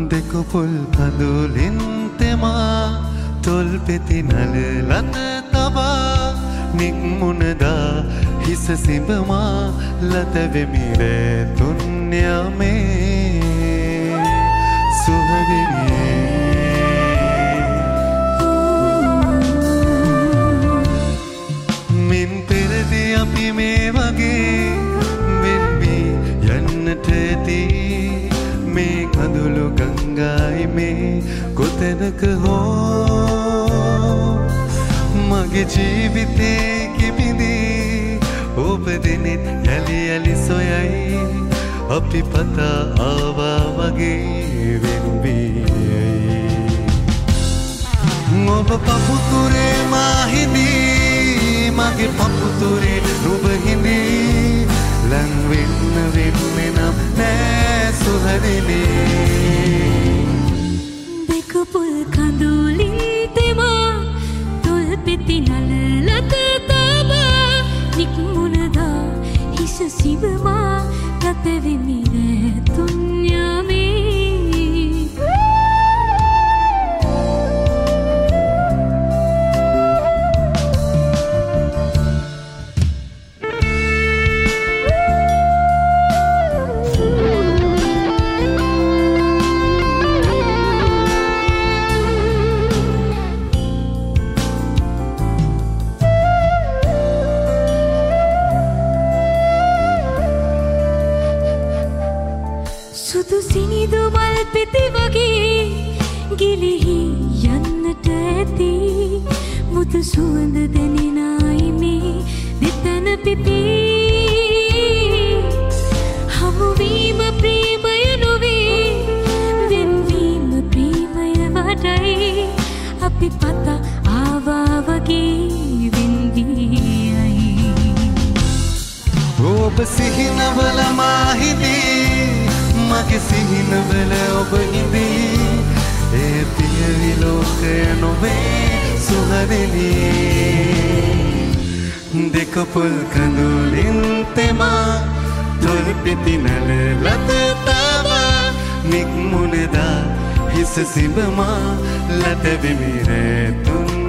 දෙකුපුල් කඳුලින් තෙමා තොල් පෙති නලලත තබා නික්මුණදා හිස සිඹමා ලත වෙමිරේ තුන්යමේ සුහදිනියේ මින් පෙරදි අපි මේ වගේ වෙන්වී යන්නට ඇති මේ කඳුළු ගංගායි මේ කොතැනක හෝ මගේ ජීවිතේ කිපිදී ඔබ දෙනෙත් යලි යලි සොයයි අපි පතා ආවා වගේ වෙන්වී ඔබ පපුතුරේ මා හිඳී මගේ පපුතුරේ නුඹ හිඳී ලං වෙන්න වෙන්නේ නම් නෑ සුහදිනේ දෙකුපුල් කඳුලින් තෙමා තොල් පෙති නලලත තබා නික්මුණදා හිස සිඹමා ලත වෙමිරේ තුන්යමේ සුදු සිනිදු මල් පෙති වගේ ගිලිහි යන්නට ඇති මුතු සුවඳ දැනෙනයි මේ දෙතන පිපි හමුවීම ප්‍රේමය නොවේ වෙන්වීම ප්‍රේමය වටයි අපි පතා ආවා වගේ වෙන්වීයි ඔබ සිහිනවල මාහිදී මගේ සිහිනවල ඔබ හිඳී ඒ පියවි ලෝකය නොවේ සුහදිනේ දෙකුපුල් කඳුලින් තෙමා තොල් පෙති නලලත තබා නික්මුණදා හිස සිඹමා ලත වෙමිරේ තුන්